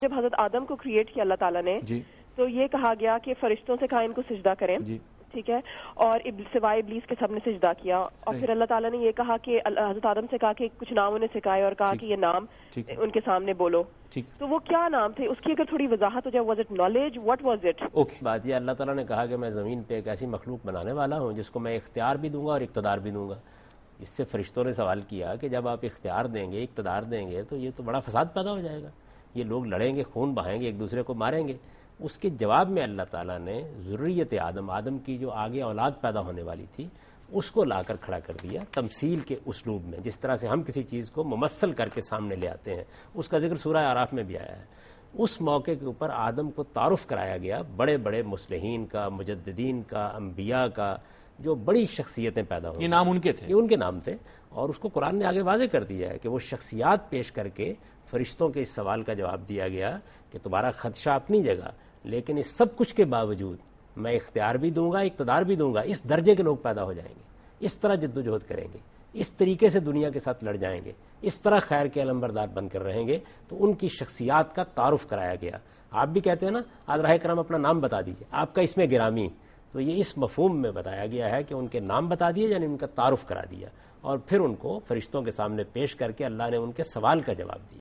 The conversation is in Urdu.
جب حضرت آدم کو کریٹ کیا اللہ تعالیٰ نے جی تو یہ کہا گیا کہ فرشتوں سے کہا ان کو سجدہ کریں، جی ٹھیک ہے، اور سوائے ابلیس کے سب نے سجدہ کیا، اور پھر اللہ تعالیٰ نے یہ کہا کہ حضرت آدم سے کہا کہ کچھ نام انہیں سکھائے اور کہا کہ یہ نام ان کے سامنے بولو. تو وہ کیا نام تھے، اس کی اگر تھوڑی وضاحت ہو جائے. Was it knowledge, what was it? Okay. بات یہ اللہ تعالیٰ نے کہا کہ میں زمین پہ ایک ایسی مخلوق بنانے والا ہوں جس کو میں اختیار بھی دوں گا اور اقتدار بھی دوں گا. اس سے فرشتوں نے سوال کیا کہ جب آپ اختیار دیں گے، اقتدار دیں گے تو یہ تو بڑا فساد پیدا ہو جائے گا، یہ لوگ لڑیں گے، خون بہائیں گے، ایک دوسرے کو ماریں گے. اس کے جواب میں اللہ تعالیٰ نے ذریت آدم کی جو آگے اولاد پیدا ہونے والی تھی اس کو لا کر کھڑا کر دیا تمثیل کے اسلوب میں. جس طرح سے ہم کسی چیز کو ممثل کر کے سامنے لے آتے ہیں، اس کا ذکر سورہ اعراف میں بھی آیا ہے. اس موقع کے اوپر آدم کو تعارف کرایا گیا بڑے بڑے مصلحین کا، مجددین کا، انبیاء کا، جو بڑی شخصیتیں پیدا ہوئی. یہ نام ان کے تھے، یہ ان کے نام تھے، اور اس کو قرآن نے آگے واضح کر دیا ہے کہ وہ شخصیات پیش کر کے فرشتوں کے اس سوال کا جواب دیا گیا کہ تمہارا خدشہ اپنی جگہ، لیکن اس سب کچھ کے باوجود میں اختیار بھی دوں گا، اقتدار بھی دوں گا. اس درجے کے لوگ پیدا ہو جائیں گے، اس طرح جدوجہد کریں گے، اس طریقے سے دنیا کے ساتھ لڑ جائیں گے، اس طرح خیر کے علمبردار بن کر رہیں گے. تو ان کی شخصیات کا تعارف کرایا گیا. آپ بھی کہتے ہیں نا آدھرائے کرام اپنا نام بتا دیجئے، آپ کا اس میں گرامی، تو یہ اس مفہوم میں بتایا گیا ہے کہ ان کے نام بتا دیے، یعنی ان کا تعارف کرا دیا، اور پھر ان کو فرشتوں کے سامنے پیش کر کے اللہ نے ان کے سوال کا جواب دیا.